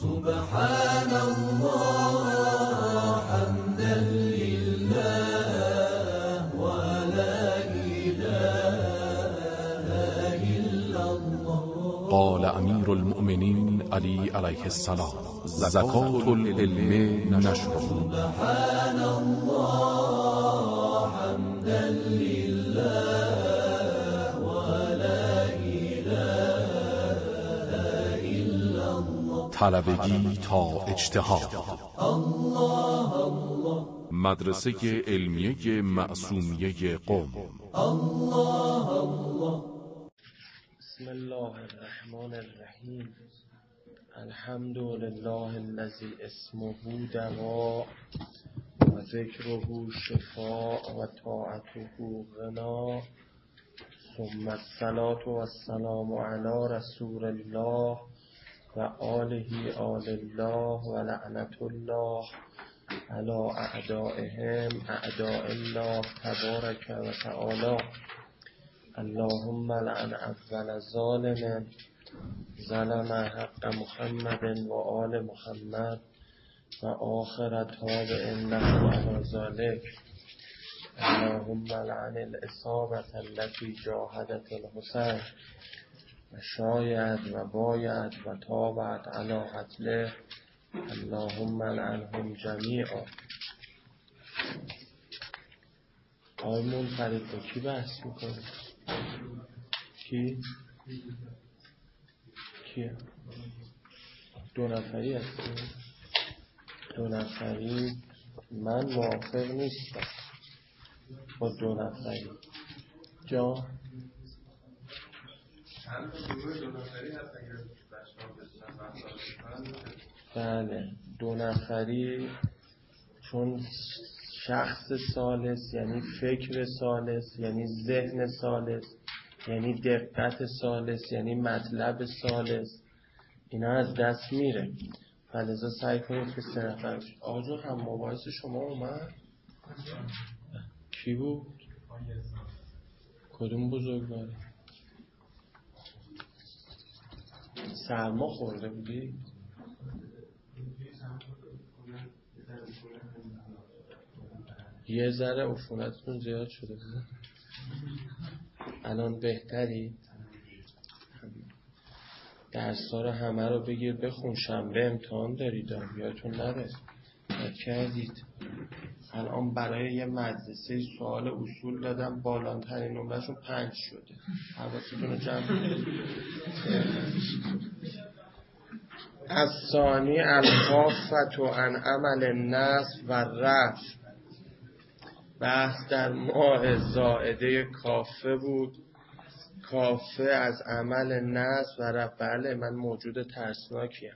سبحان الله حمدا لله ولا إله إلا الله. قال امیر المؤمنین علی علیه السلام: زکات العلم نشر. سبحان الله حمدا لله ولا إله إلا الله. طلبگی تا اجتهاد. الله الله. مدرسه علمیه معصومیه قم. الله الله. بسم الله الرحمن الرحیم. الحمد لله الذی اسمه دواء و ذکره شفاء و طاعته غنا، ثم الصلاة و السلام علی رسول الله و آله آل الله و لعنت الله علی اعدائهم اعداء الله تبارک و تعالی. اللهم لعن اول ظالم ظلم حق محمد و آل محمد و آخر تابع له علی ذلک. اللهم لعن الاصابة التي جاهدت الحسین و شاید و باید و تابعت علی قتله. اللهم لعنهم جمیعا. آیمون فرید با کی بحث میکنه؟ کی؟ کیه؟ دو نفری هستی؟ دو نفری من موافق نیستم با دو نفری. جا؟ بله دو نفری، چون شخص ثالث یعنی فکر ثالث یعنی ذهن ثالث یعنی دقت ثالث یعنی مطلب ثالث، اینا از دست میره. فلذا سعی کنید که سه نفر بشید. آقا جون هم مباحث شما اومد؟ کی بود؟ کدوم بزرگواری؟ سرما خورده بودی؟ یه ذره عفونتتون زیاد شده بود. الان بهتری؟ درس‌ها رو همه رو بگیر بخون، شنبه امتحان دارید، یادتون نره. یاد کردید. الان برای یه مدرسه سوال اصول دادم، بالاترین نمره‌شون 5 شده. حواستون رو جمع کنید. الثانی الکافة عن عمل نصب و رفع. بحث در ماء زائده کافه بود. کافه از عمل نصب و رفع. بله من موجود ترسناکیم.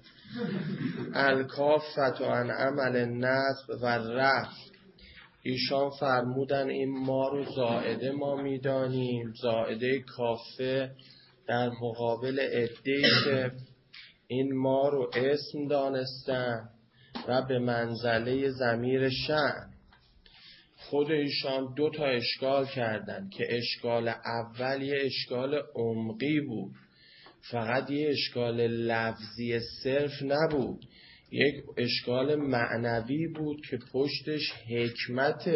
الکافة عن عمل نصب و رفع. ایشان فرمودن این ما رو زائده ما میدانیم، زائده کافه در مقابل عده‌ای که این ما رو اسم دانستن و به منزله ضمیر شأن. خود ایشان 2 تا اشکال کردن که اشکال اول یه اشکال عمقی بود، فقط یه اشکال لفظی صرف نبود، یک اشکال معنوی بود که پشتش حکمت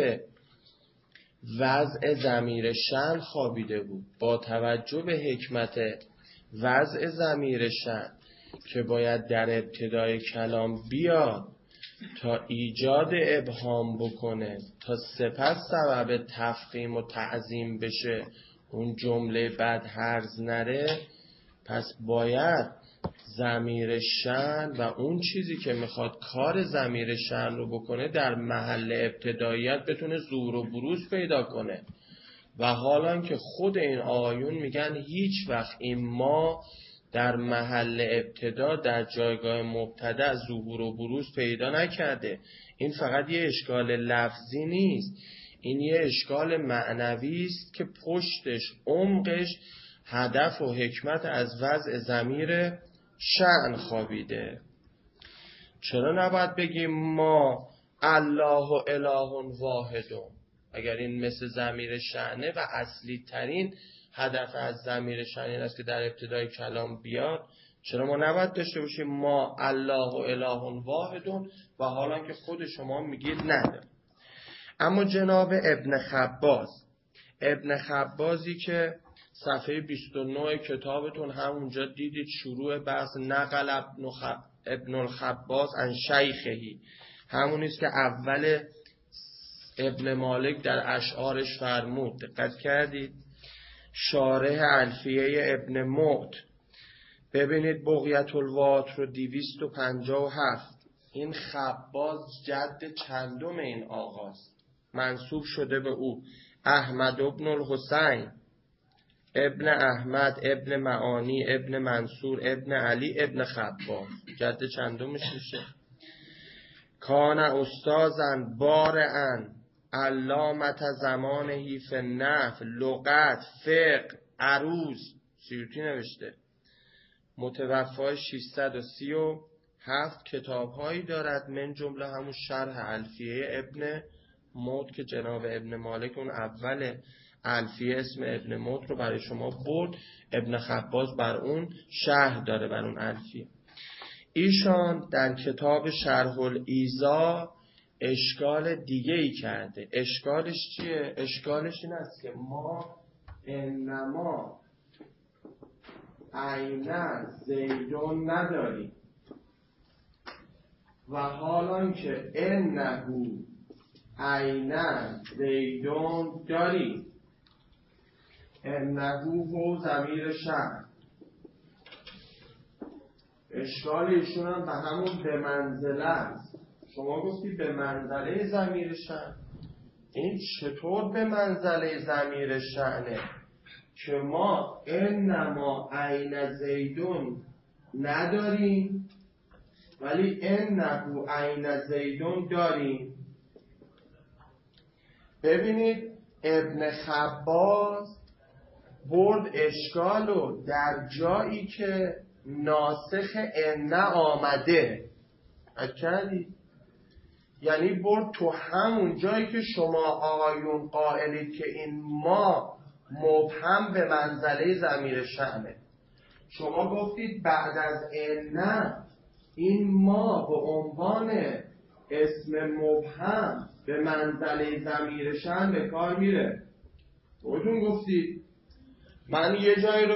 وضع ضمیر شأن خوابیده بود. با توجه به حکمت وضع ضمیر شأن که باید در ابتدای کلام بیاد تا ایجاد ابهام بکنه، تا سپس سبب تفخیم و تعظیم بشه، اون جمله بعد هرز نره، پس باید ضمیر شأن و اون چیزی که میخواد کار ضمیر شأن رو بکنه در محل ابتداییت بتونه ظهور و بروز پیدا کنه. و حالا که خود این آیون میگن هیچ وقت این ما در محل ابتدا در جایگاه مبتدا ظهور و بروز پیدا نکرده. این فقط یه اشکال لفظی نیست، این یه اشکال معنوی است که پشتش عمقش هدف و حکمت از وضع ضمیر شأن خوابیده. چرا نباید بگیم ما الله و اله واحدون؟ اگر این مثل ضمیر شأنه و اصلی ترین هدف از ضمیر شأن این است که در ابتدای کلام بیاد، چرا ما نباید داشته باشیم ما الله و اله واحدون و حالا که خود شما میگید نداره. اما جناب ابن خبازی که صفحه 29 کتابتون همونجا دیدید شروع بحث نقل ابن الخباز عن شیخهی، همونیست که اول ابن مالک در اشعارش فرمود. دقت کردید؟ شارح الفیه ابن معد، ببینید بغیت الوات رو 257. این خباز جد چندم این آقاست، منسوب شده به او احمد ابن الحسین ابن احمد ابن معانی ابن منصور ابن علی ابن خباز، جد چندمش میشه. کان استازن بارعن علامت زمانهی فی النحو لغت فقه عروض، سیوطی نوشته. متوفای 637 کتاب‌هایی دارد، من جمله همون شرح الفیه ابن معد که جناب ابن مالک اون اول الفیه اسم ابن معد رو برای شما برد، ابن خباز بر اون شرح داره بر اون الفیه. ایشان در کتاب شرح الایذا اشکال دیگه ای کرده. اشکالش چیه؟ اشکالش این است که ما انما عین زیدون نداریم و حالان که انهو عین زیدون داریم. انهو هو ضمیر شأن. اشکال ایشون هم به همون به منزله است. شما گفتی به منزله ضمیر شأن، این چطور به منزله ضمیر شأنه که ما انما عین زیدون نداریم ولی انهو عین زیدون داریم؟ ببینید ابن خباز برد اشکالو در جایی که ناسخ ان آمده. اکدی؟ یعنی برد تو همون جایی که شما آقایون قائلید که این ما مبهم به منزله ضمیر شأنه، شما گفتید بعد از ان این ما به عنوان اسم مبهم به منزله ضمیر شأن به کار میره. خودتون گفتید. من یه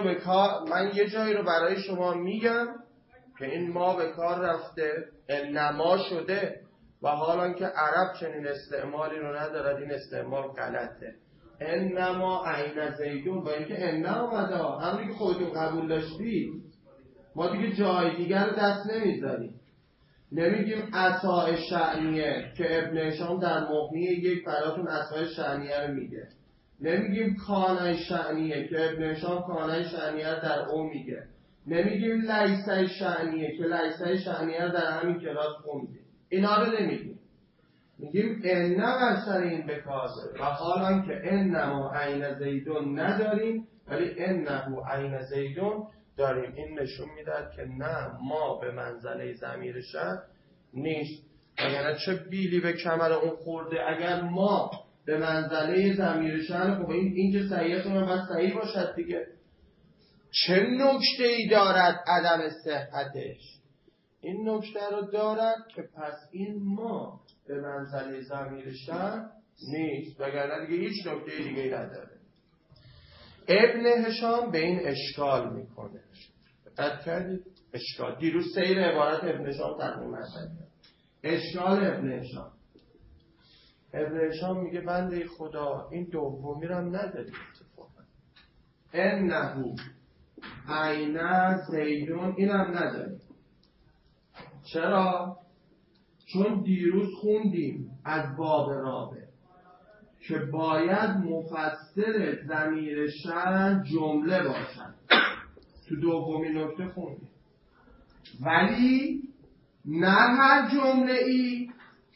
جایی رو برای شما میگم که این ما به کار رفته، انما شده و حالا که عرب چنین استعمالی رو ندارد، این استعمال غلطه. انما عین زیدون با اینکه ان اومده، همونی که خودتون قبول داشتید، ما دیگه جای دیگر رو دست نمیذاریم. نمیگیم عطا شأنیه که ابن هشام در مغنی یک براتون عطا شأنیه رو میگه. نمیگیم کانای شأنیه که ابن هشام کانای شأنیه رو در او میگه. نمیگیم لیسه شأنیه که لیسه شأنیه رو در همین کلاس خوندیم. اینا رو نمیگیم. میگیم ان بر سر این بکازه و حالا که انما عین زیدون نداریم ولی انه عین زیدون داریم. این نشون میداد که نه، ما به منزله ضمیر شأن نیست. اگر چه بیلی به کمر اون خورده، اگر ما به منزله ضمیر شأن، خب این که صحیح من باید صحیح باشد دیگه. چه نکته ای دارد عدم صحتش؟ این نکته رو دارد که پس این ما به منزله ضمیر شأن نیست، وگرنه دیگه هیچ نکته دیگه نداره. ابن هشام به این اشکال میکنه. دقت کردید؟ اشکال. دیروز سیر عبارت ابن هشام تقدیم کرد. اشکال ابن هشام. ابن هشام میگه بنده خدا این دومی رو هم نداری اتفاقا. انه عین زیدون اینم نداری. چرا؟ چون دیروز خوندیم از باب رابع که باید مفسر ضمیر شأن جمله باشد. تو دومین نکته خوندیم. ولی نه هر جمله ای،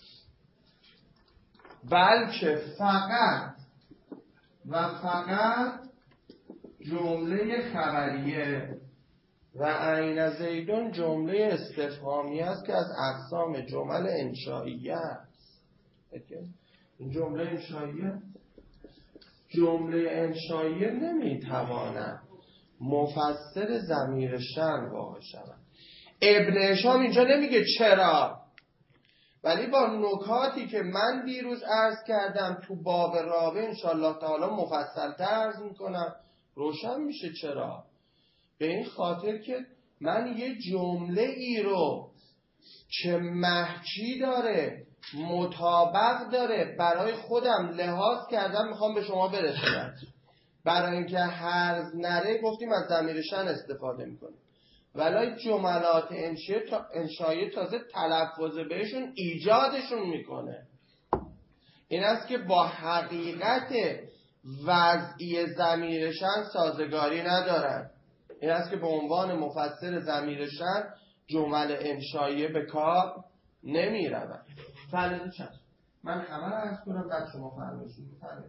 بلکه فقط و فقط جمله خبریه و عین زیدون جمله استفهامی است که از اقسام جمل انشائیه است. این جمله انشائیه، جمله انشائیه نمیتواند مفسر ضمیر شأن واقع شود. ابن هشام اینجا نمیگه چرا، ولی با نکاتی که من دیروز عرض کردم تو باب رابع انشاءالله تعالی مفصل‌تر عرض میکنم روشن میشه چرا. به این خاطر که من یه جمله ای رو که محکی داره، مطابق داره، برای خودم لحاظ کردم میخوام به شما برسونم. برای اینکه هرز نره گفتیم از ضمیر شأن استفاده میکنیم، ولی جملات انشایی تازه تلفظ بهشون ایجادشون میکنه. این است که با حقیقت وضعی ضمیر شأن سازگاری ندارن. این است که به عنوان مفسر ضمیر شأن جمل انشایی به کار نمی روند. فعلا چند من همه را عرض کنم بعد شما فرمایشون.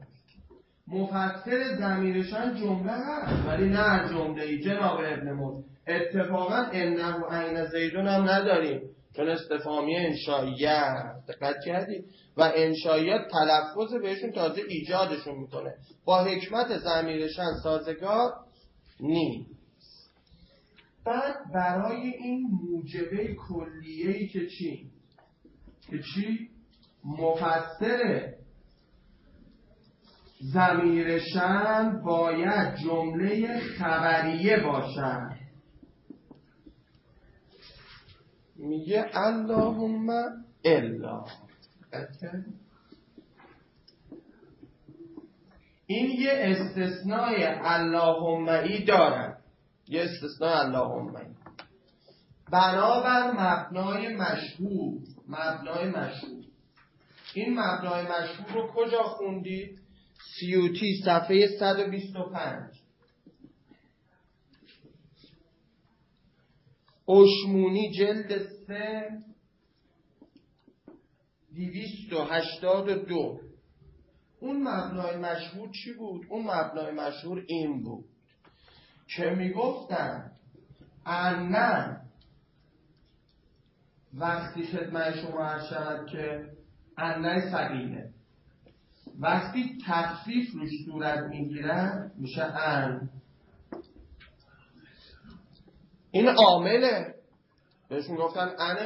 مفسر ضمیر شأن جمله هست ولی نه جمله‌ای جناب ابن مفلح. اتفاقا انه و عین زیدون هم نداریم چون استفهامی انشاییه. دقت کردید؟ و انشاییات تلفظ بهشون تازه ایجادشون میکنه، با حکمت ضمیر شأن سازگار نیست. بعد برای این موجبه کلیه‌ای که چی؟ مفسر ضمیر شأن باید جمله خبریه باشد. میگه اللهم الا. این یه استثنای اللهم ای دارن، یه استثنای اللهم ای بنابر مبنای مشهور. این مبنای مشهور رو کجا خوندید؟ سیوطی صفحه 125، اشمونی جلد 3 282. اون مبنای مشهور چی بود؟ اون مبنای مشهور این بود که میگفتن انن وقتی خدمت شما عرض شد که انن ثقیله وقتی تخفیف روش صورت میگیرن میشه ان. این عامله بهش میگفتن ان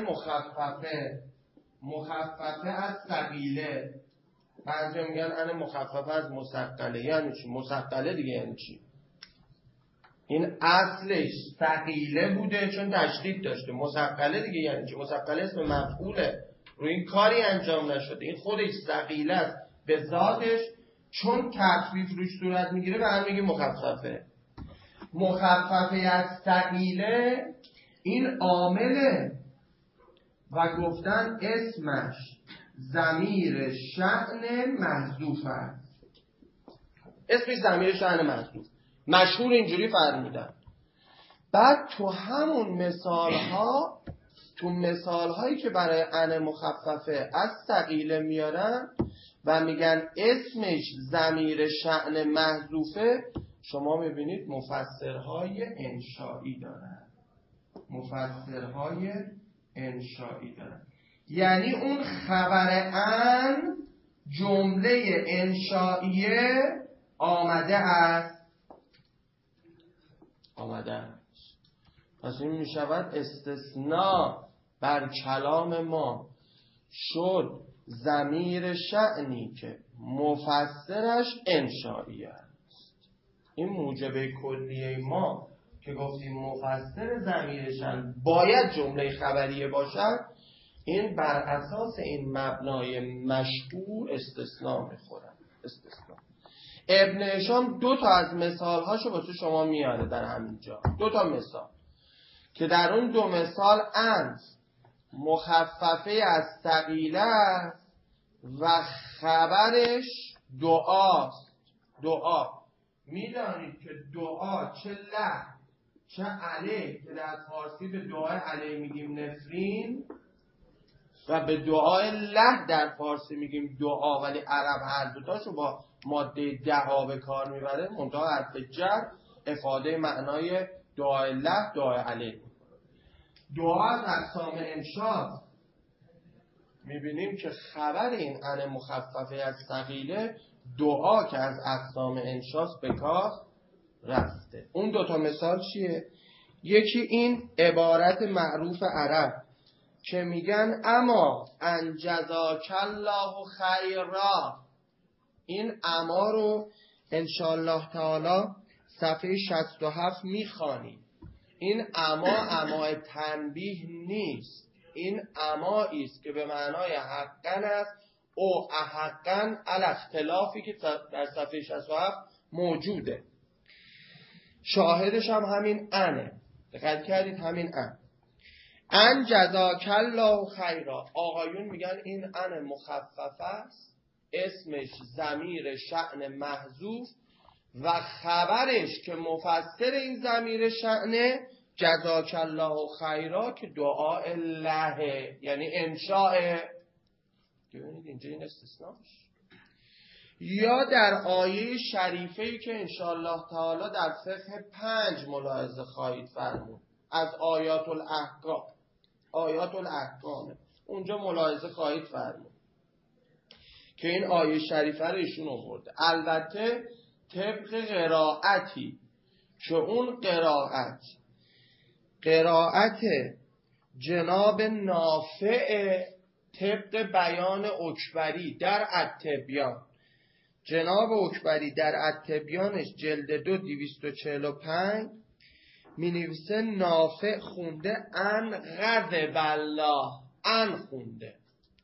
مخففه از ثقیله. بعضی میگن ان مخففه از مثقله. یعنی چی؟ مثقله دیگه یعنی چی؟ این اصلش ثقیله بوده چون تشدید داشته. مثقله دیگه یعنی چی؟ مثقله اسم مفعوله، روی این کاری انجام نشده، این خودش ثقیله است به ذاتش، چون تخفیف روش صورت میگیره به هم میگه مخففه. مخففه از ثقیله این عامله و گفتن اسمش ضمیر شأن محذوف است. اسمش ضمیر شأن محذوف. مشهور اینجوری فرمودن. بعد تو همون مثال هایی که برای ان مخففه از ثقیله میارن و میگن اسمش ضمیر شأن محذوفه، شما میبینید مفسرهای انشایی دارن. یعنی اون خبر ان جمله انشائیه آمده است. پس این میشود استثناء بر کلام ما شد ضمیر شأنی که مفسرش انشائیه است. این موجب کلیه ما که گفتیم مفسر ضمیر شأن باید جمله خبریه باشد، این بر اساس این مبنای مشهور استثناء میخورن. ابن هشام 2 تا از مثالهاشو واسه شما میاره در همینجا. 2 تا مثال که در اون 2 مثال ان مخففه از ثقیله است و خبرش دعاست. دعا میدانید که دعا چه له چه علیه، که در فارسی به دعای علیه میگیم نفرین و به دعای له در فارسی میگیم دعا، ولی عرب هر دوتاشو با ماده دعا به کار میبره، منتها حرف جر افاده معنای دعای له دعای علیه. دعا از اقسام انشاء میبینیم که خبر این ان مخففه از ثقیله دعا که از اقسام انشاء به کار رفته. اون دوتا مثال چیه؟ یکی این عبارت معروف عرب که میگن اما ان جزاک الله خیرا. این اما رو انشاءالله تعالی صفحه 67 میخوانید. این اما تنبیه نیست، این امایی است که به معنای حقا است او احقا علی اختلافی که در صفحه 67 موجوده. شاهدش هم همین انه. دقت کردید؟ همین ان جزاک الله خیرا. آقایون میگن این ان مخففه است، اسمش ضمیر شأن محذوف و خبرش که مفسر این ضمیر شأنه جزاک الله خیرا که دعاء الله، یعنی انشاء. ببینید اینجا این استثناش. یا در آیه شریفه‌ای که انشاءالله تعالی در فقه 5 ملاحظه خواهید فرمود از آیات الاحکام، اونجا ملاحظه خواهید فرمود که این آیه شریفه رو ایشون آورده. البته طبق قرائتی که اون قرائت جناب نافع طبق بیان اکبری در التبیان. جناب اکبری در التبیانش جلد 2 245 می نویسه نافع خونده ان غضب الله، ان خونده.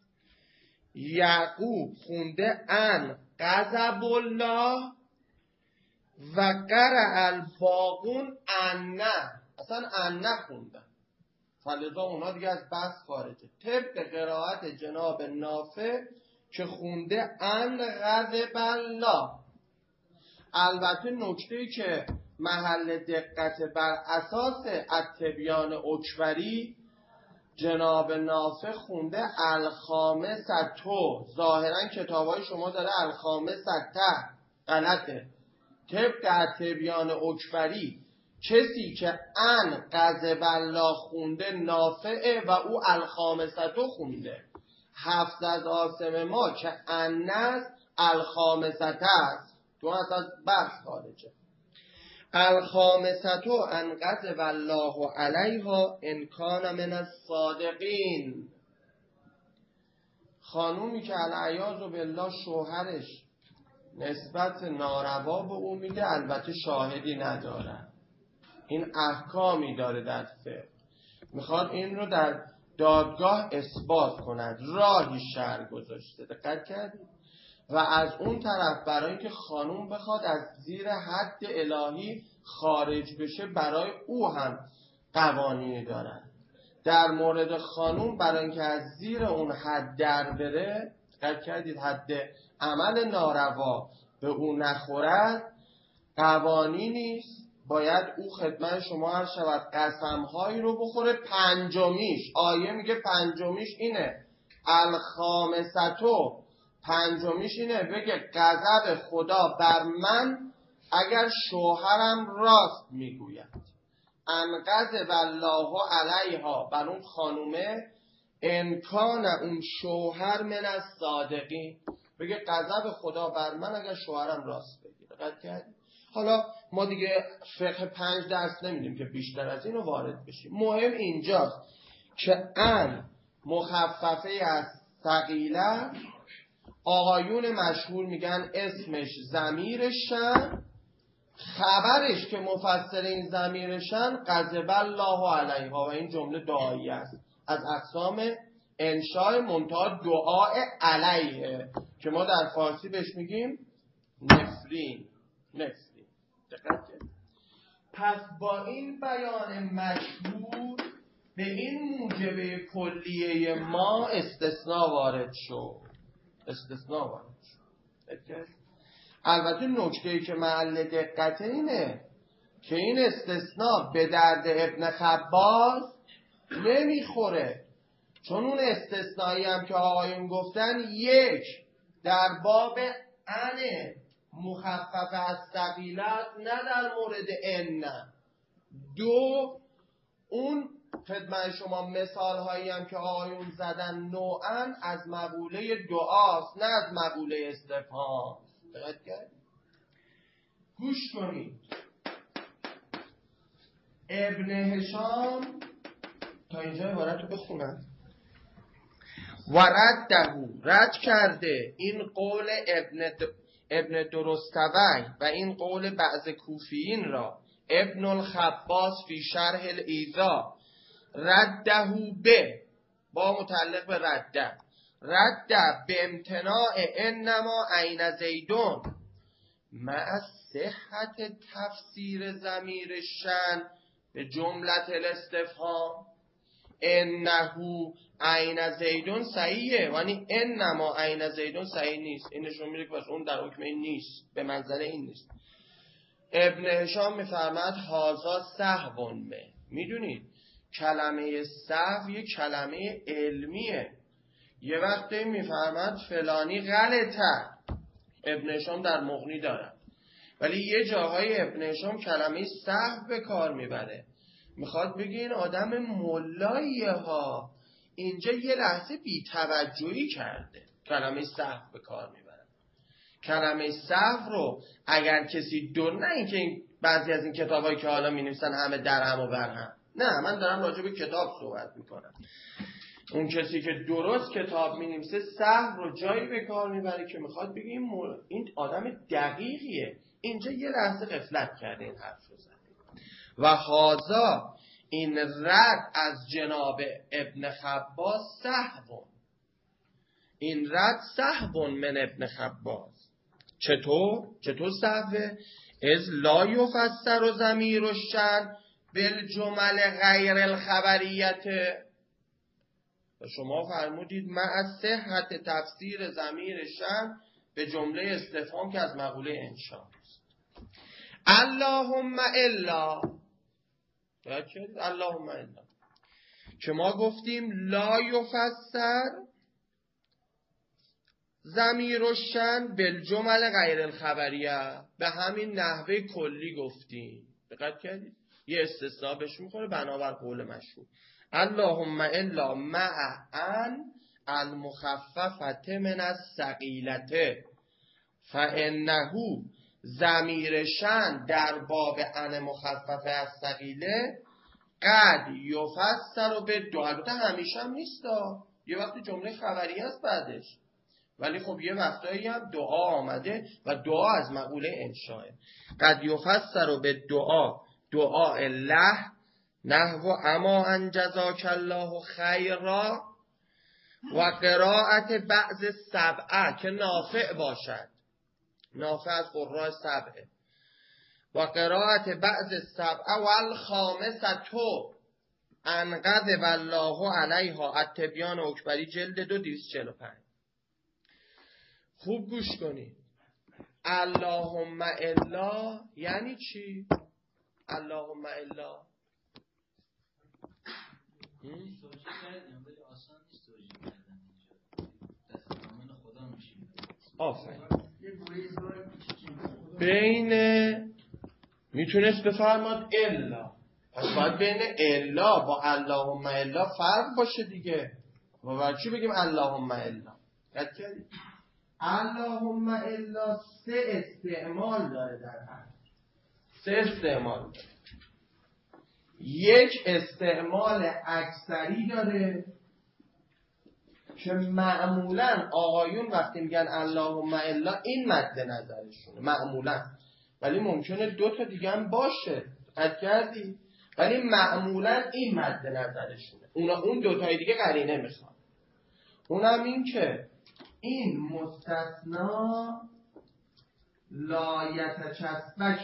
یعقوب خونده ان غضب الله و قرأ الباقون ان، اصلا ان خونده. فلذا اونا دیگه از بحث خارجه. طبق قرائت جناب نافع که خونده ان غضب الله. البته نکته‌ای که محل دقت بر اساس التبیان اکبری، جناب نافع خونده الخامسةو. ظاهرا کتابای شما داره الخامسته، غلطه. طبق التبیان اکبری کسی که ان غضب الله خونده نافعه و او الخامسةو خونده. حفظ از عاصم ما که ان است الخامسته است، تو از بحث خارجه. الخامسةو ان غضب الله علیها ان کان من الصادقین. خانومی که العیاذ بالله شوهرش نسبت ناروا به او میده، البته شاهدی نداره، این احکامی داره در فقه، میخواد این رو در دادگاه اثبات کند، راهی شرع گذاشته. دقت کردید؟ و از اون طرف برای اینکه خانوم بخواد از زیر حد الهی خارج بشه، برای او هم قوانینی دارن. در مورد خانوم برای اینکه از زیر اون حد در بره، دقت کردید، حد عمل ناروا به او نخورد، قوانینیست. باید او خدمت شما هر شود قسمهایی رو بخوره. پنجمیش، آیه میگه پنجمیش اینه الخامسةو، پنجمیش اینه بگه غضب خدا بر من اگر شوهرم راست میگوید. ان غضب الله علیها، بر اون خانومه، ان کان اون شوهر من الصادقین، بگه غضب خدا بر من اگر شوهرم راست بگه. دقت کردید؟ حالا ما دیگه فقه 5 درس نمیدیم که بیشتر از اینو وارد بشیم. مهم اینجاست که ان مخففه از ثقیله، آقایون مشهور میگن اسمش ضمیرشن، خبرش که مفسر این ضمیرشن غضب الله علیها. و این جمله دعایی است از اقسام انشاء منتها دعاء علیه که ما در فارسی بهش میگیم نفرین. دقت کنید. پس با این بیان مشهور به این موجبه کلیه ما استثناء وارد شد. البته نکته‌ای که محل دقت اینه که این استثناء به درد ابن خباز نمیخوره، چون اون استثنایی هم که آقایون گفتن، یک در باب انه مخفف از ثقیلت، نه در مورد ان. دو، اون خدمت شما مثال هایی هم که آقایون زدن نوعا از مقوله دعاست، نه از مقوله استفهام. دقت کردید؟ گوش کنید. ابن هشام تا اینجا عبارت رو بخونم. و رد کرده این قول ابن درستوی و این قول بعض کوفیین را ابن الخباس فی شرح الایذا رده به با متعلق به رده به امتناع انما عین زیدون مع صحت تفسیر ضمیر شن به جملت الاستفهام. انه عین زیدون صحیحه ولی انما عین زیدون صحیح نیست. این نشون میده که اون در حکم این نیست، به منزله این نیست. ابن هشام میفرماد هازا سهون به. میدونید کلمه سهو یه کلمه علمیه. یه وقتی میفرماد فلانی غلطه، ابن هشام در مغنی داره، ولی یه جاهای ابن هشام کلمه سهو به کار میبره. میخواد بگه این آدم ملاییه ها، اینجا یه لحظه بی‌توجهی کرده، کلمه سهو به کار میبره. کلمه سهو رو اگر کسی نه اینکه این بعضی از این کتابایی که حالا مینویسن همه درهم و برهم، نه، من دارم راجع به کتاب صحبت میکنم. اون کسی که درست کتاب مینویسه سهو رو جایی به کار میبره که میخواد بگه این آدم دقیقیه، اینجا یه لحظه غفلت کرده این حرف رو زده. و هازا این رد از جناب ابن خباس سهون، این رد سهون من ابن خباس. چطور سهوه؟ از لا یفسر و ضمیر و شن بالجمل غیر الخبریت. شما فرمودید مع صحت تفسیر ضمیر شن به جمله استفهام که از مقوله انشاء است. اللهم الا، اللهم الا که ما گفتیم لا یفسر ضمیر الشن بالجمل غیر الخبریه، به همین نحوه کلی گفتیم. دقت کردید؟ یه استثناء بهش میخوره بنابر قول مشهور. اللهم الا مع ان المخففه من الثقیلته فانه ضمیر شن در باب ان مخففه از ثقیله قد یفسر به دو. البته همیشه هم نیست، یه وقتی جمله خبری است بعدش، ولی خب یه وقتایی هم دعا آمده و دعا از مقوله انشاء. قد یفسر به دعا الله نحو اما ان جزاک الله خیرا و قرائت بعض سبعه که نافع باشد، نافع از قراء سبعه، و قرائت بعض سبعه و الخامسه انقذ والله علیها التبیان اکبری جلد 2 245. خوب گوش کنید. اللهم الا یعنی چی؟ اللهم الا بین میتونست بفرماد الا، پس باید بین الا با اللهم الا فرق باشه دیگه. و برای چی بگیم اللهم الا؟ قد کردید اللهم الا 3 استعمال داره در حرف، 3 استعمال داره. یک استعمال اکثری داره که معمولا آقایون وقتی میگن اللهم الا این مد نظرشونه معمولا، ولی ممکنه 2 تا دیگه هم باشه، قد کردی؟ ولی معمولا این مد نظرشونه. اون 2 تای دیگه قرینه میخواد. اونم این که این مستثنا لا یتچسبک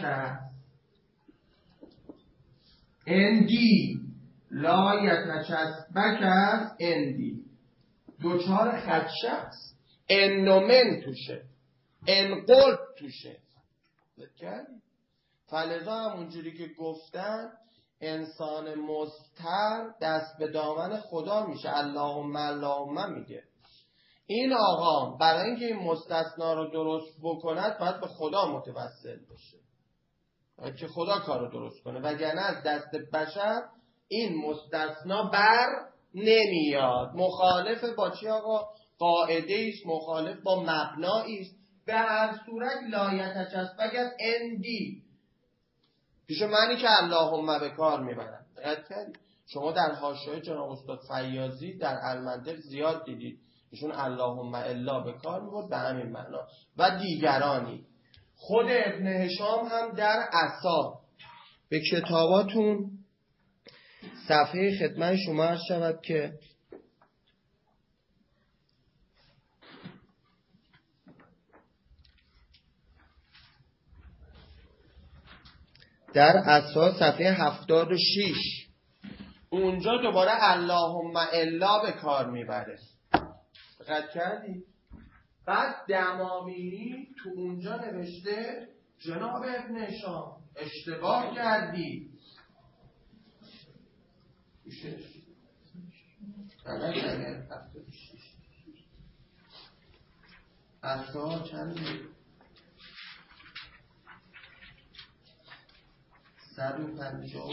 اندی، لا یتچسبک اندی دوچار خدشه است. انومن توشه، انقلب توشه. فلذا همونجوری که گفتن انسان مضطر دست به دامن خدا میشه، اللهم اللهم میگه. این آقا برای اینکه این مستثنا رو درست بکند باید به خدا متوسل بشه، باید که خدا کار رو درست کنه، وگرنه از دست بشر این مستثنا بر نمیاد. مخالف با چی آقا؟ قاعده است، مخالف با مبنایی است. به هر صورت لا یتچسبک اندی پیش منی که اللهم به کار میبرم. شما در حاشیه جناب استاد فیاضی در المنطق زیاد دیدید ایشون اللهم الا به کار میبرد به همین معنا و دیگرانی. خود ابن هشام هم در عصا به کتاباتون صفحه خدمت شما عرض شود که در عصا صفحه 76 اونجا دوباره اللهم الا به کار میبره. دقت کردی؟ بعد دمامینی تو اونجا نوشته جناب ابن هشام اشتباه کردی. عصا چنده؟ 150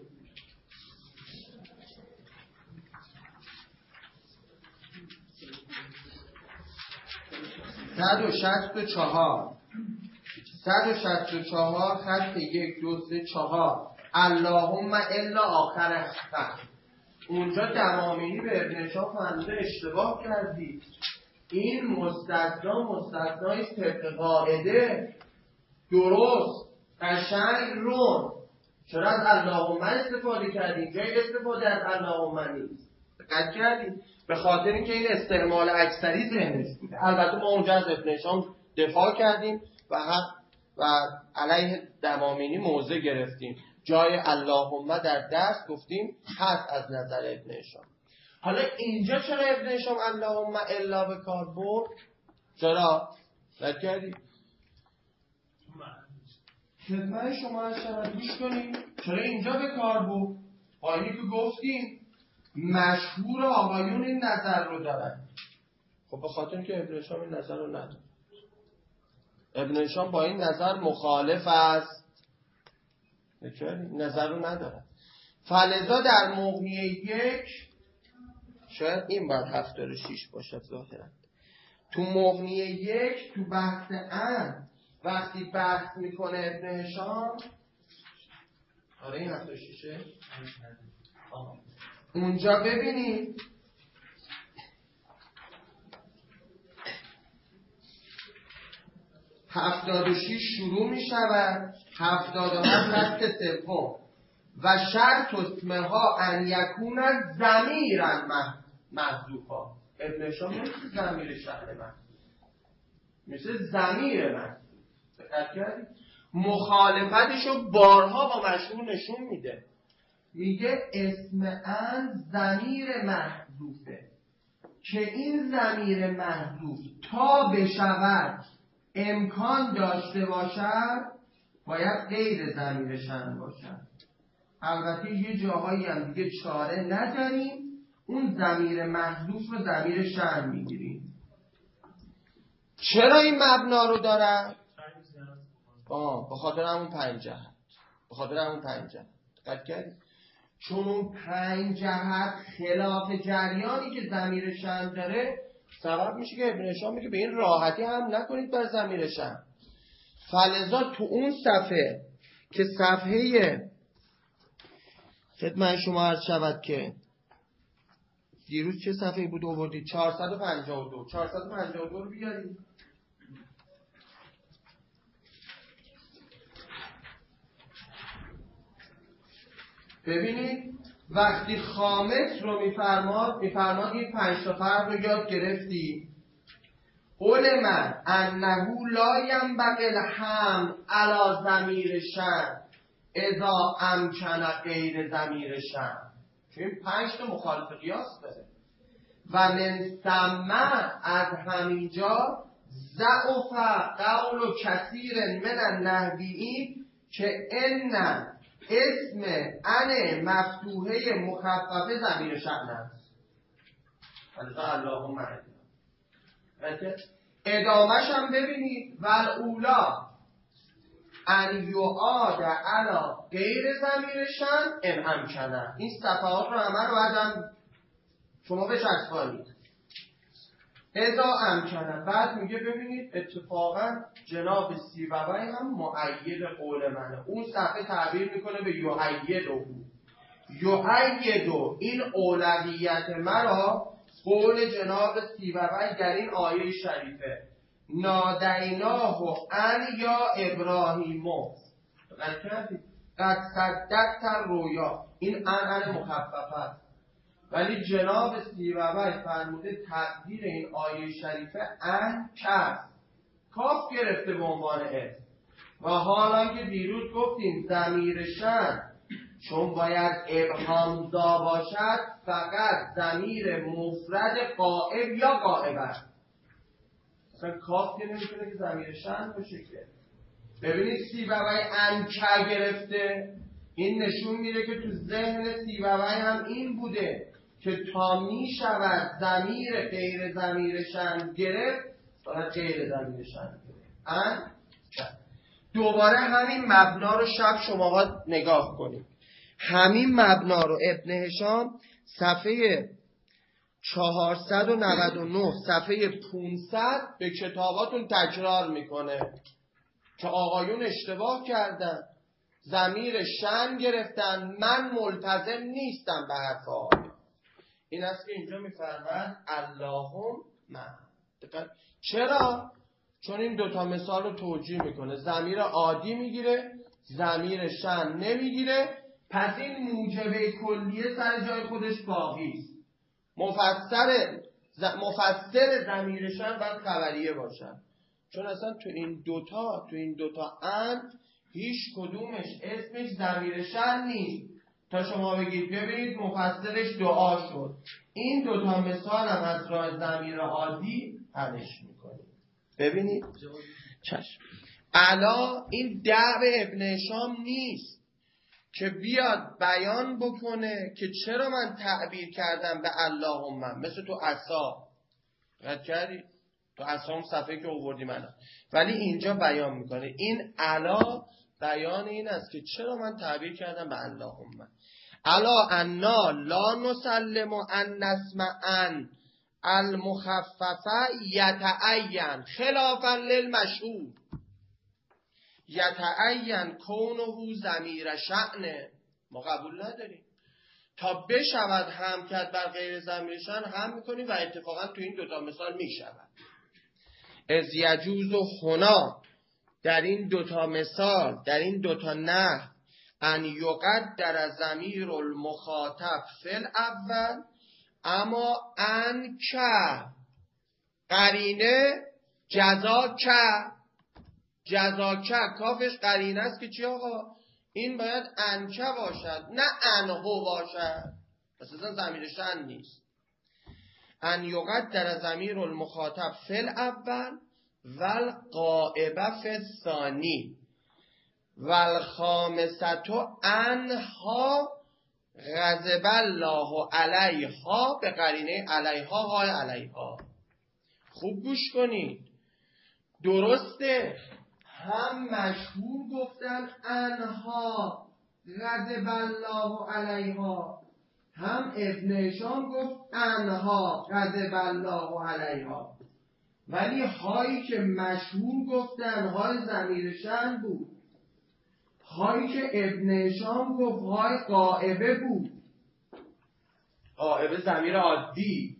164 خط 1 2 3 4 اللهم الا آخر خط. اونجا دمامینی به ابن هشام فرموده اشتباه کردی، این مستثنای طبق قاعده درست قشنگ رون، چرا از اللهم استفاده کردیم جای استفاده از اللهم نیست. دقت کردیم؟ به خاطر اینکه این استعمال اکثری ذهنش بوده. البته ما اونجا از ابن هشام دفاع کردیم و علیه دمامینی موضع گرفتیم. جای اللهم در درس گفتیم هست از نظر ابن هشام. حالا اینجا چرا ابن هشام اللهم الا به کار برد؟ چرا؟ دقت کردیم؟ خدمت شما شما گوش کنید چرا اینجا به کار برد؟ با اینی که گفتیم مشهور آقایون این نظر رو دارن. خب به خاطر که ابن هشام این نظر رو نداره. ابن هشام با این نظر مخالف است. نظر رو نداره. فلذا در مغنیه 1 شاید این باید 76 باشد ظاهرا. تو مغنیه 1 تو بحث ان وقتی بحث میکنه ابن هشام، آره این 76 اونجا ببینید « 76 شروع می شود 77 خط سوم و شرط اسمه ها ان یکون ضمیرا محذوفا. ابن هشام نمیشه ضمیر شأن محذوف، مثل ضمیر محذوف. دقت کردید؟ مخالفتشو بارها با مشهور نشون میده. میگه اسم ان ضمیر محذوفه که این ضمیر محذوف تا بشود امکان داشته باشد باید غیر ضمیر شأن باشد. البته یه جاهایی هم دیگه چاره نداریم، اون ضمیر محذوف رو ضمیر شأن میگیریم. چرا این مبنا رو داره؟ به خاطر همون 5 جهت. دقت کردید؟ چون اون 5 جهت خلاف جریانی که ضمیر شأن داره سبب میشه که ابن هشام میگه به این راحتی هم نکنید بر ضمیر شأن. فلذا تو اون صفحه که صفحه خدمت شما عرض شود که دیروز چه صفحه بود آوردید؟ 452 رو بیارید. ببینید وقتی خامس رو میفرماد این 5 تا فرق رو یاد گرفتی. قول من انه لا ینبغی الحمل علی ضمیر شأن اذا امکن غیر ضمیر شأن. چون این 5 تا مخالف قیاس داره و من ثم از همینجا ضعف قول کثیر من النحویین که ان اسم ان مفتوحه مخففه ضمیر شأن است. اللهم ادامهش هم ببینید والاولا ان یعاد علی غیر ضمیر شأن ان امکنه. این صفحات رو همه رو بعدم شما بچسبانید. اذا امکنه. بعد میگه ببینید اتفاقا جناب سیبوی هم مؤید قول منه. اون صفحه تعبیر میکنه به یؤیدو این اولویت مرا قول جناب سیبوی در این آیه شریفه نادیناه ان یا ابراهیمو قد صدقت رویا. این ان مخففه است، ولی جناب سیبوی فرموده تقدیر این آیه شریفه ان کاف گرفته به عنوان اسم. و حالا که دیروز گفتیم ضمیر شأن چون باید ابهام‌زا باشد فقط ضمیر مفرد غائب یا غائب است. مثلا کاف که نمیتونه که ضمیر شأن باشه که. ببینید سیبوی انکه گرفته، این نشون میده که تو ذهن سیبوی هم این بوده که تا میشود ضمیر غیر ضمیر شأن گرفت باید غیر ضمیر شأن گرفت. دوباره همین مبنا رو شماها نگاه کنید. همین مبنا رو ابن هشام صفحه 499 صفحه 500 به کتاباتون تکرار میکنه که آقایون اشتباه کردن، ضمیر شأن گرفتن، من ملتزم نیستم به حرف آقایون. این است که اینجا میفرماید اللهم من. چرا؟ چون این دوتا مثال رو توجیه میکنه. ضمیر عادی میگیره، ضمیر شأن نمیگیره، پس این موجبه کلیه سر جای خودش باقی است. مفسر ضمیر شأن باید خبریه باشن، چون اصلا تو این دوتا ان هیچ کدومش اسمش ضمیر شأن نیست تا شما بگید ببینید مفسرش دعا شد. این دوتا مثال هم از راه ضمیر عادی حلش میکنید. ببینید چشم. الا این دعو ابن هشام نیست که بیاد بیان بکنه که چرا من تعبیر کردم به اللهم، مثل تو عصا رد کردی تو عصا هم صفحه که آوردی منم، ولی اینجا بیان میکنه. این الا بیان این است که چرا من تعبیر کردم به اللهم. الا انا لا نسلم ان نسمع ان المخففه یتعین خلافا للمشهور یتعین کونه ضمیر شأن. ما قبول نداریم تا بشود هم کرد بر غیر ضمیر شأن هم میکنیم و اتفاقا تو این دوتا مثال میشود. از یجوز و هنا در این دوتا مثال، در این دوتا نحو، ان یقدر ضمیر المخاطب فی الاول اما ان که قرینه جزاکه کافش قرینه است که چی آقا؟ این باید انکه باشد نه انهو باشد، اصلا ضمیر شأن نیست. ان یقدر ضمیر المخاطب فی الاول والغائبه فی الثانی والخامسه انها غضب الله علیها به قرینه علیها های علیها. خوب گوش کنید، درسته هم مشهور گفتن انها غضب الله علیها، هم ابن هشام گفت انها غضب الله علیها، ولی هایی که مشهور گفتن های ضمیر شأن بود، هایی که ابن هشام گفت های غائبه بود. غائبه ضمیر عادی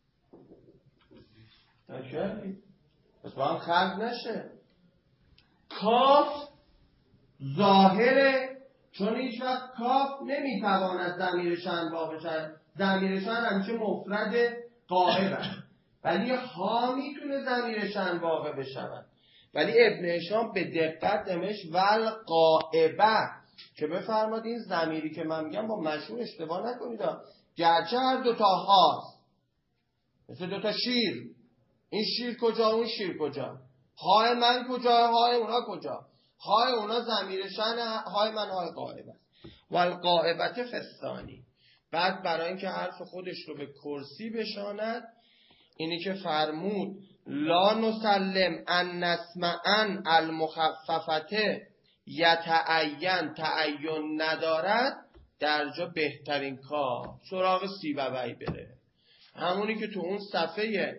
نشد، پس با هم خلق نشه. کاف ظاهره، چون هیچ وقت کاف نمیتواند ضمیر شأن واقع شد. ضمیر شأن همیشه مفرد غائب است، ولی ها میتونه ضمیر شأن واقع بشود. ولی ابن هشام به دقت نمیش والغائبه که بفرماد این ضمیری که من میگم با مشهور اشتباه نکنید، گرچه هر دوتا هاست، مثل دوتا شیر، این شیر کجا اون شیر کجا، های من کجا های اونا کجا، های اونا ضمیر شأن، های من های غائب است. والغائبه فی الثانی. بعد برای اینکه حرف خودش رو به کرسی بشاند، اینی که فرمود لا نسلم ان نسمع ان المخففته یتعین تعین ندارد، در جا بهترین کار سراغ سیبوی بره، همونی که تو اون صفحه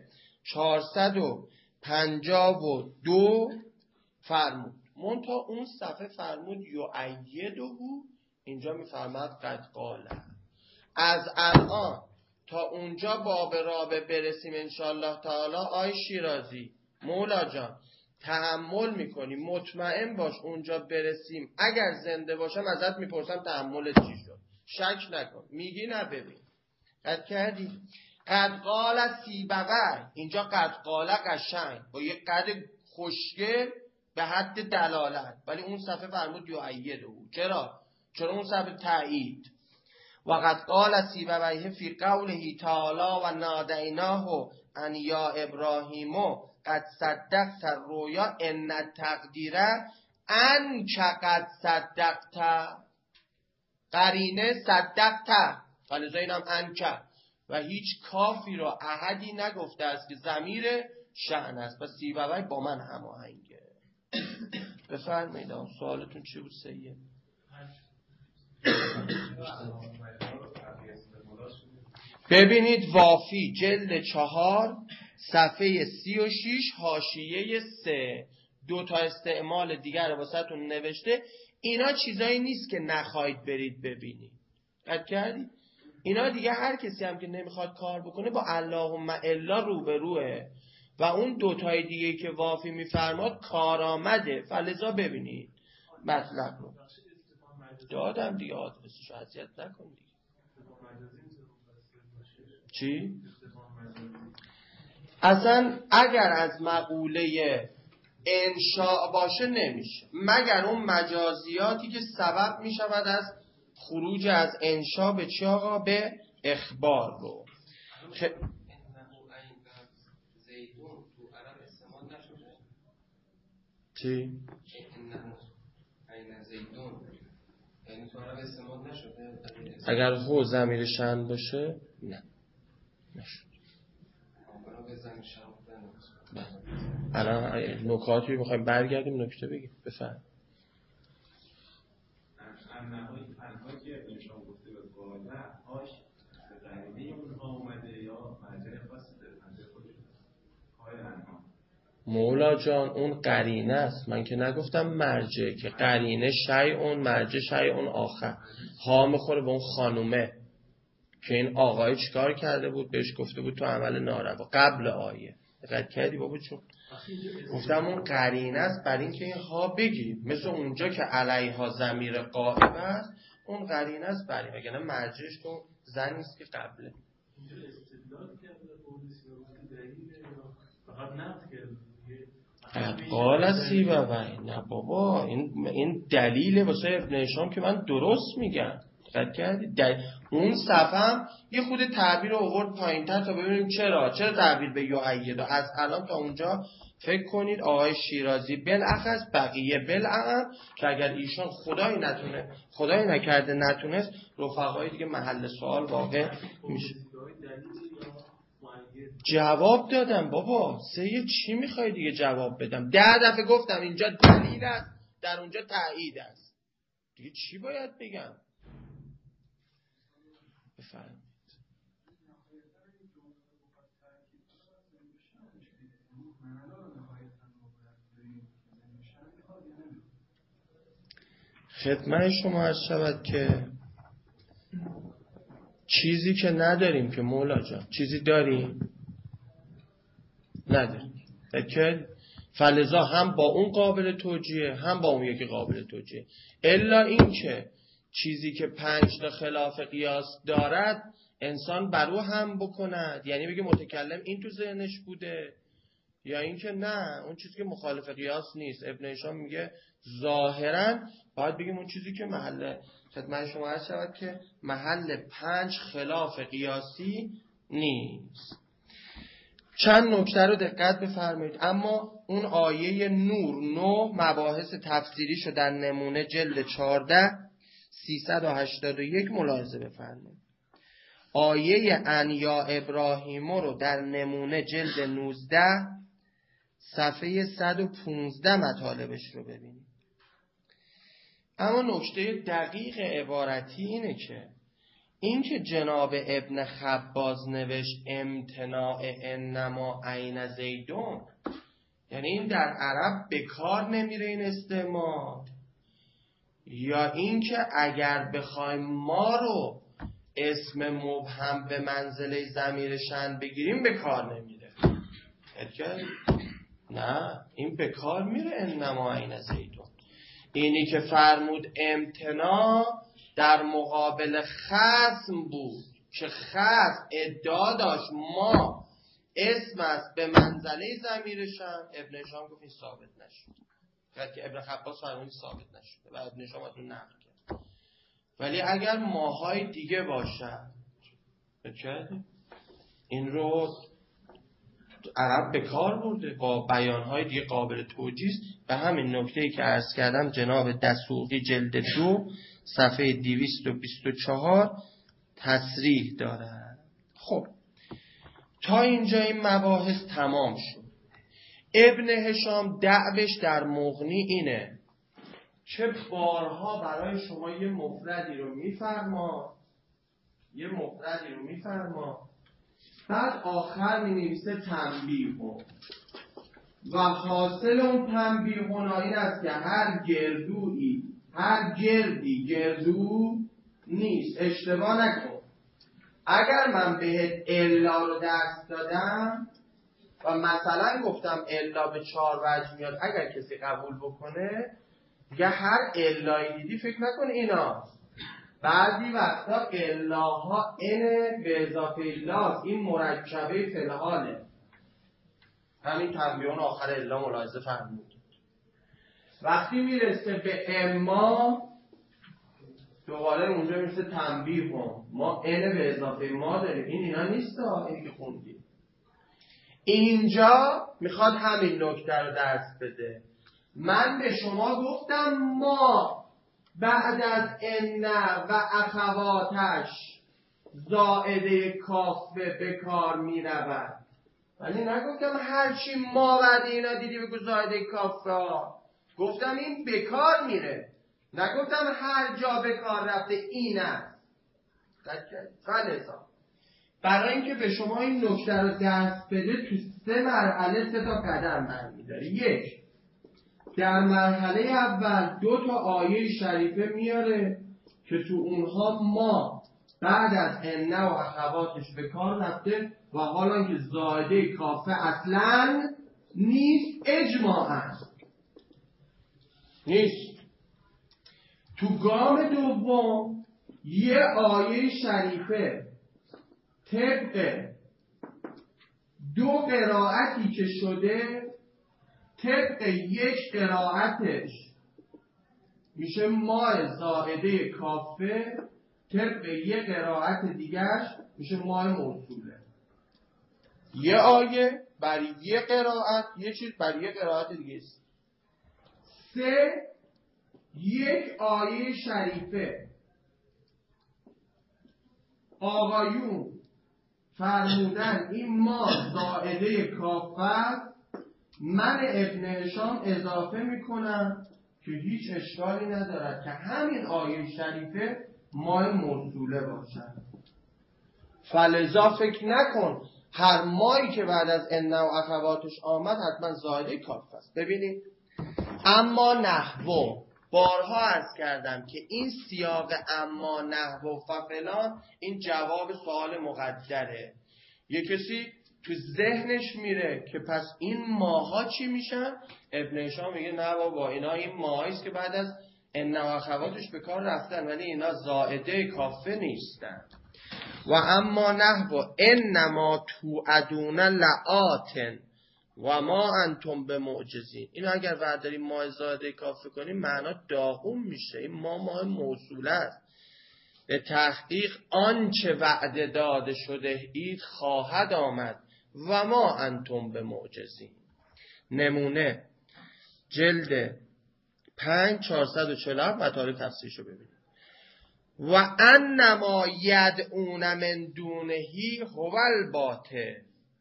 452 فرمود. منتها اون صفحه فرمود یؤیده اینجا میفرماد قد قاله. از الان تا اونجا باب رابع برسیم انشالله تعالی. آی شیرازی مولا جان تحمل میکنی، مطمئن باش اونجا برسیم اگر زنده باشم ازت میپرسم تحملت چی شد، شک نکن. میگی نه ببین قد کردی. قد قال سیبوی، اینجا قد قال قشنگ با یه قد خوشگل به حد دلالت، ولی اون صفحه فرمود یؤیده. چرا اون صفحه تایید. و قد قال سیبویه فی قوله تعالی و نادیناه ان یا ابراهیم قد صدقت الرؤیا ان التقدیر انک قد صدقت. قرینه صدقت، فلذا اینم انک، و هیچ کافی را احدی نگفته است که ضمیر شأن است. پس سیبوی با من هماهنگه. بفرمایید سوالتون چی بود سید؟ ببینید وافی جلد 4 صفحه 36 حاشیه 3 دو تا استعمال دیگر واسهتون نوشته. اینا چیزایی نیست که نخواهید برید ببینید. قد کردید؟ اینا دیگه هر کسی هم که نمیخواد کار بکنه با اللهم الا روبروه. و اون دوتای دیگه که وافی میفرماد کارآمده، فلذا ببینید مطلب رو دادم دیگه. آدرسشو اذیت نکن دیگه. چی؟ اصلا اگر از مقوله انشاء باشه نمیشه، مگر اون مجازیاتی که سبب میشود از خروج از انشاء به چی آقا؟ به اخبار رو. چی؟ اگر هو ضمیر شأن باشه نه نشد. الان نکاتی میخوایم برگردیم نکته بگیم. بفهم انها که انشاء گفته به قاله هاش به قرینه اونها اومده یا مرجع خاصی داره مرجع خودشون های انها. مولا جان اون قرینه است، من که نگفتم مرجع، که قرینه شیء مرجع شیء آخر. ها میخوره به اون خانومه که این آقای چیکار کرده بود، بهش گفته بود تو عمل ناروا قبل آیه. دقت کردی بابا چون گفتم اون قرینه است برای اینکه این ها بگیم مثل اونجا که علیها ضمیر غائب است، اون قرینه است برای وگرنه مرجعش تو زنی است که قبله. قال سیبوی نه بابا، این دلیل واسه ابن هشام که من درست میگم. دقت کردید؟ اون صفحه یه خود تعبیر رو آورد پایین‌تر تا ببینیم چرا تعبیر به یؤید. از الان تا اونجا فکر کنید آقای شیرازی بالاخص بقیه بالاعم که اگر ایشان خدای نکرده نتونست، رفقای دیگه محل سوال واقع میشه. جواب دادم بابا. سید چی میخوای دیگه جواب بدم؟ 10 دفعه گفتم اینجا دلیل است در اونجا تایید است، دیگه چی باید بگم؟ بفرمایید. خدمت شما عرض شود که چیزی که نداریم که مولا جان. چیزی داریم؟ نداریم. فلذا هم با اون قابل توجیه هم با اون یکی قابل توجیه. الا این که چیزی که 5 تا خلاف قیاس دارد انسان برو هم بکند، یعنی بگه متکلم این تو ذهنش بوده، یا اینکه نه اون چیزی که مخالف قیاس نیست. ابن هشام میگه ظاهرا باید بگیم اون چیزی که محل خدمت شما عرض شود که محل 5 خلاف قیاسی نیست. چند نکته رو دقت بفرمایید. اما اون آیه نور 9 مباحث تفسیریشو در نمونه جلد 14 381 ملاحظه بفرمایید. آیه ان یا ابراهیم رو در نمونه جلد 19 صفحه 115 مطالبش رو ببینید. اما نکته دقیق عبارتی اینه که این که جناب ابن خباز نوشت امتناع انما عین زیدون، یعنی این در عرب به کار نمیره این استعمال، یا این که اگر بخوایم ما رو اسم مبهم به منزله ضمیر شأن بگیریم به کار نمیره. نه، این به کار میره انما عین زیدون. اینی که فرمود امتناع در مقابل خصم بود که خصم ادعا داشت ما اسم است به منزله ضمیرشان، ابن هشام گفت این ثابت نشد. که ابن خباس فرمود ثابت نشد و ابن هشام از اون نقل کرد. ولی اگر ماهای دیگه باشد این رو عرب به کار برده با بیانهای دیگه قابل توجیه. به همین نکته‌ای که عرض کردم جناب دسوقی جلد 2 صفحه 224 تصریح دارد. خب تا اینجا این مباحث تمام شد. ابن هشام دعوش در مغنی اینه که بارها برای شما یه مفردی رو میفرما بعد آخر می نویسه تنبیه و حاصل اون تنبیه این است که هر گردی گردو نیست. اشتباه نکن. اگر من بهت الا رو درس دادم و مثلا گفتم الا به 4 وجه میاد، اگر کسی قبول بکنه دیگه هر الایی دیدی فکر نکن ایناست. بعضی وقتا الاها ان به اضافه الاست، این مرکبه فعل. همین تنبیهان آخر الا ملاحظه فرمود. وقتی میرسه به اما دوباره اونجا میرسه تنبیه ما ان به اضافه ما داریم، اینا نیست اینی که خوندیم. اینجا میخواد همین نکته رو درس بده. من به شما گفتم ما بعد از ان و اخواتش زائده کافه به کار می رود، ولی نگفتم هرچی ما بعد اینا دیدی بگو زائده کافه. گفتم این به کار میره، نگفتم هر جا به کار رفته این است. برای اینکه به شما این نکته رو درس بده تو 3 مرحله 3 تا قدم برمی‌داره. 1 در مرحله اول 2 تا آیه شریفه میاره که تو اونها ما بعد از ان و اخواتش به کار رفته و حالا که زائده کافه اصلا نیست، اجماعاً نیست. تو گام دوم یه آیه شریفه طبق 2 قرائتی که شده، طبق 1 قرائتش میشه ما زائده کافه، طبق 1 قرائت دیگرش میشه ما موصوله. یه آیه برای 1 قرائت، یه چیز برای 1 قرائت دیگه است. 3 1 آیه شریفه آقایون فرمودن این ما زائده کافه، من ابن هشام اضافه میکنم که هیچ اشکالی ندارد که همین آیه شریفه ماه موصوله باشد. فلذا فکر نکن هر مایی که بعد از ان و اخواتش آمد حتما زائده کافه است. ببینید اما نحو، بارها عرض کردم که این سیاق اما نحو و فلان این جواب سوال مقدره. یه کسی تو ذهنش میره که پس این ماها چی میشن؟ ابن هشام میگه نه بابا اینا این ماهاییست که بعد از ان و اخواتش به کار رفتن، ولی اینا زائده کافه نیستن. و اما نحو انما توعدون لآتن و ما انتم به معجزین، این اگر برداریم ماه زائده کافه کنیم معنا داغون میشه. این ماه موصوله است. به تحقیق آنچه وعده داده شده اید خواهد آمد و ما انتم به معجزین. نمونه جلد 5 447 مطالب تفسیرشو ببینید. و انما یدعون من دونهی هو الباطل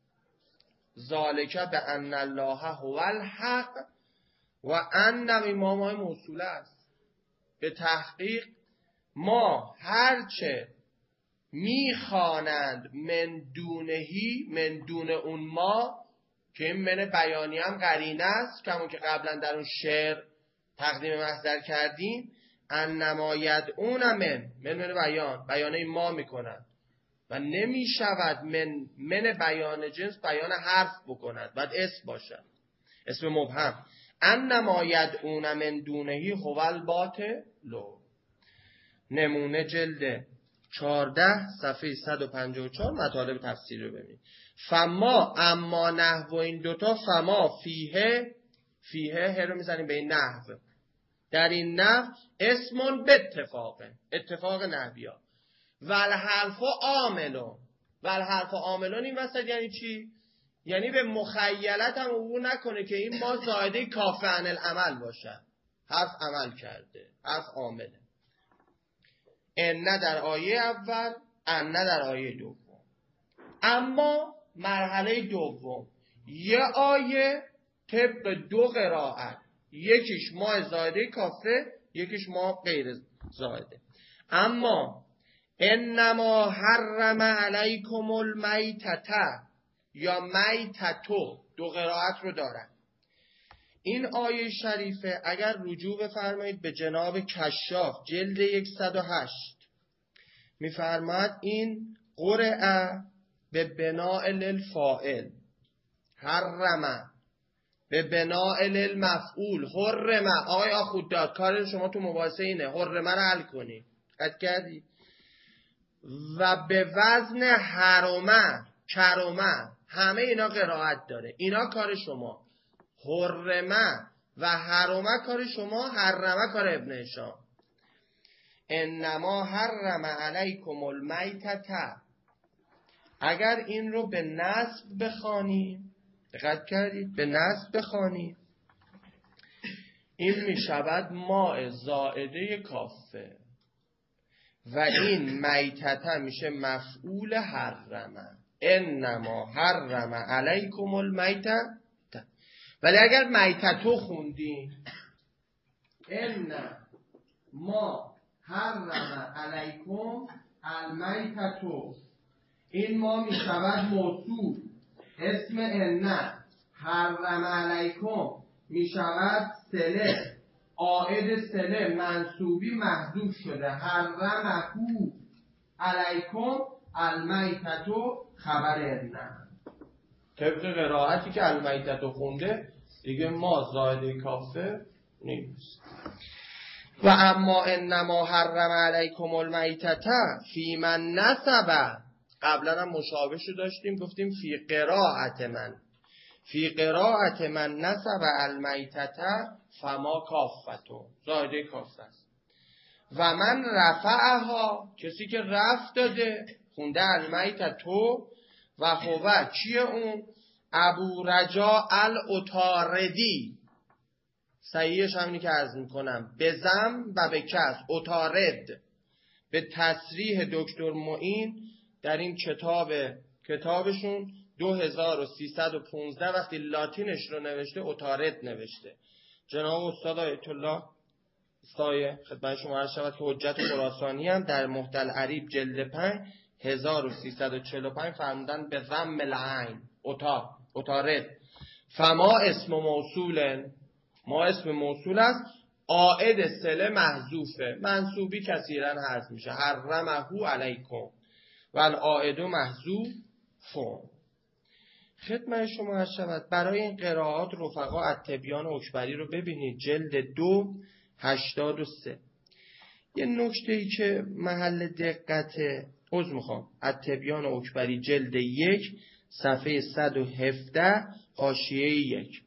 ذالک به ان الله هو الحق و ان ما موصوله است. به تحقیق ما هرچه میخوانند من دونهی، من دون اون ما، که این من بیانی هم قرینه است که همون که قبلا در اون شعر تقدیم مصدر کردیم. انما یدعون من بیانه ما میکنند و نمیشود من بیان جنس بیان حرف بکند، باید اسم باشد، اسم مبهم. انما یدعون من دونهی هو الباطل. نمونه جلد 14 صفحه 154 مطالب تفسیری رو ببینید. فما، اما نحو این دوتا، فما فیه رو میزنیم به این نحو، در این نحو اسمون به اتفاق نحویا. والحرف عاملون این وسط یعنی چی؟ یعنی به مخیلت هم عبور نکنه که این ما زائده کافه عن العمل باشه، حرف عمل کرده، حرف عامله. ان در آیه اول، ان در آیه دوم. اما مرحله دوم، یه آیه طبق دو قرائت، یکیش ما زائده کافه، یکیش ما غیر زائده. اما انما حرم علیکم المیتة یا میتتو، دو قرائت رو دارن. این آیه شریفه اگر رجوع بفرمایید به جناب کشاف جلد 108 میفرماید این قرعه به بناء للفاعل، حرم به بناء للمفعول، حرم. آقای آخونداد کار شما تو مباحثه اینه حرم رو حل کنی، قد کردی. و به وزن حرمه، کرمه، همه اینا قرائت داره. اینا کار شما. حرمه و حرمه کار شما، حرمه کار ابن هشام. انما حرم علیکم المیتة، اگر این رو به نصب بخوانی، دقت کردید؟ به نصب بخوانی این می شود ماء زائده کافه و این میتته میشه مفعول حرمه. انما حرم علیکم المیتة. ولی اگر میتتو خوندی، ان ما حرم علیکم المیتتو، این ما می شود موصول اسم ان، حرم علیکم می شود صله، عائد صله منصوبی محذوف شده، حرمهو علیکم المیتتو خبر ان. طبق قرائتی که المیتتو خونده دیگه ما زائده کافه نیست. و اما انما حرم علیکم المیتة فی من نسب، قبلا هم مشابهشو داشتیم گفتیم فی قرائت من نسب المیتة فما کافتو، زائده کافه است. و من رفعها، کسی که رفع داده خونده المیتتو، و هو چیه اون؟ ابو رجا الاتاردی، صحیحش همینی که عرض میکنم، به ضم و به کسر، اتارد. به تصریح دکتر معین در این کتابشون 2315 وقتی لاتینش رو نوشته اتارد نوشته. جناب استاد آیت الله سایه خدمت شما عرض شود که حجت خراسانی هم در محتل عریب جلد 5 1345 فرمودن به ضم العین، اتارد. فما اسم موصول، ما اسم موصول است، عائد صله محذوفه، منصوبی کثیرا حذف میشه، حرمهو علیکم و العائد محذوف. خدمت شما عرض شود برای این قرائات رفقا التبیان اکبری رو ببینید جلد 2 83. یه نکته‌ای که محل دقته، التبیان اکبری جلد 1 صفحه 117 حاشیه 1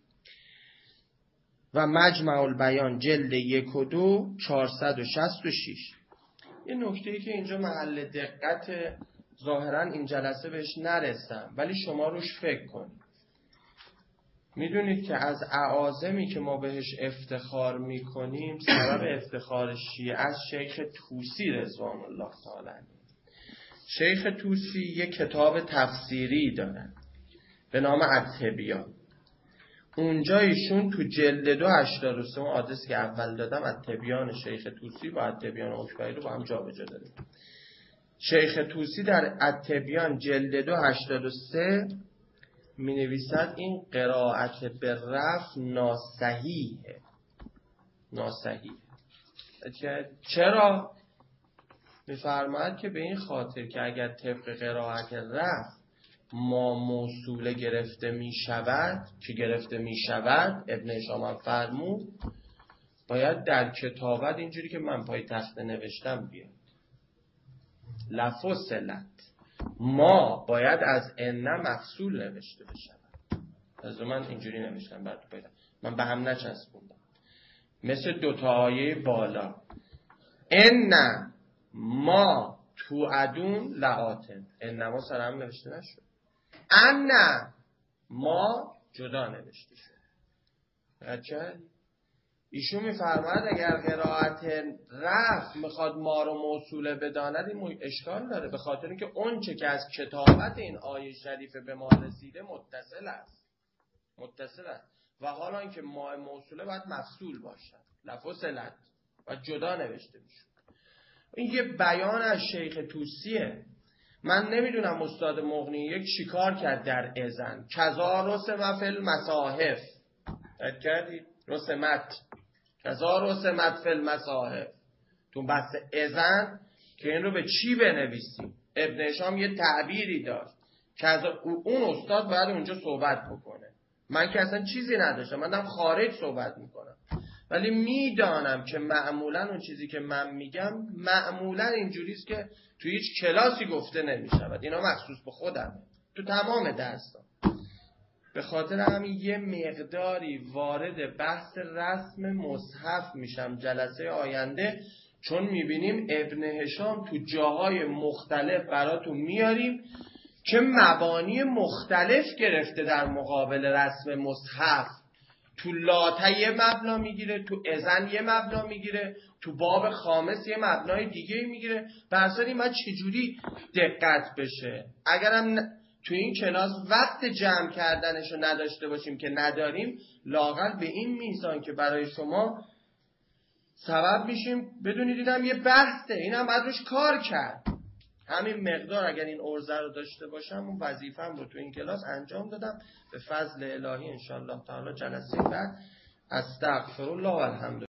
و مجمع البیان جلد 1 و 2 466. یه نکته‌ای که اینجا محل دقت، ظاهرا این جلسه بهش نرسم ولی شما روش فکر کنید. میدونید که از اعاظمی که ما بهش افتخار میکنیم، سبب افتخار شیعه از شیخ طوسی رضوان الله تعالی. شیخ طوسی یک کتاب تفسیری دارن به نام التبیان. اونجا ایشون تو جلد 2 83 آدرس که اول دادم، التبیان شیخ طوسی با التبیان اکبری رو با هم جابجا دادیم. شیخ طوسی در التبیان جلد 2 83 می نویسد این قرائت به رفع ناصحیحه. چرا؟ می‌فرماید که به این خاطر که اگر طبق قرائت رفع ما موصوله گرفته می شود که گرفته می شود، ابن هشام هم فرمود باید در کتابت اینجوری که من پای تخته نوشتم بیاد لفصلت، ما باید از ان مفصول نوشته بشود. از من اینجوری نوشتم براتون پیدا، من به هم نچسبوندم مثل دوتا آیه بالا. ان ما توعدون لآتن، ان ما سر هم نوشته نشد، ان ما جدا نوشته شد. بچه ایشون میفرماید اگر قرائت رفع میخواد ما رو موصوله بداند این اشکال داره، به خاطر اینکه اون چه که از کتابت این آیه شریفه به ما رسیده متصل است و حالا اینکه ما موصوله باید مفصول باشد، لفصلت و جدا نوشته میشه. این یه بیان از شیخ طوسیه. من نمیدونم استاد مغنی یک چیکار کرد در اذن، کذا رسم فی المصاحف، کردید رسمت کذا رسمت فی المصاحف تو بحث اذن که این رو به چی بنویسیم. ابن هشام یه تعبیری داشت که اون استاد باید اونجا صحبت بکنه، من که اصلا چیزی نداشتم، من دارم خارج صحبت میکنم، ولی میدانم که معمولا اون چیزی که من میگم معمولا اینجوریست که تو هیچ کلاسی گفته نمیشود، اینا مخصوص به خودم تو تمام درس‌ها. به خاطر همین یه مقداری وارد بحث رسم مصحف میشم جلسه آینده، چون میبینیم ابن هشام تو جاهای مختلف براتون میاریم که مبانی مختلف گرفته در مقابل رسم مصحف. تو لاته یه مبنا میگیره، تو اذن یه مبنا میگیره، تو باب خامس یه مبنای دیگه میگیره. برسانی ما چجوری دقت بشه؟ اگرم تو این کلاس وقت جمع کردنشو نداشته باشیم که نداریم، لااقل به این میزان که برای شما سبب میشیم بدونید اینم یه بحثه، اینم باید روش کار کرد. همین مقدار اگر این ارزه رو داشته باشم اون وظیفه‌ام رو تو این کلاس انجام دادم. به فضل الهی انشاءالله تعالی جلسه بعد استغفرالله و الحمدلله.